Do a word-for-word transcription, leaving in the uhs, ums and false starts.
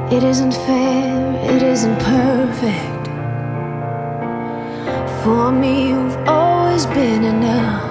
It isn't fair, it isn't perfect. For me, you've always been enough.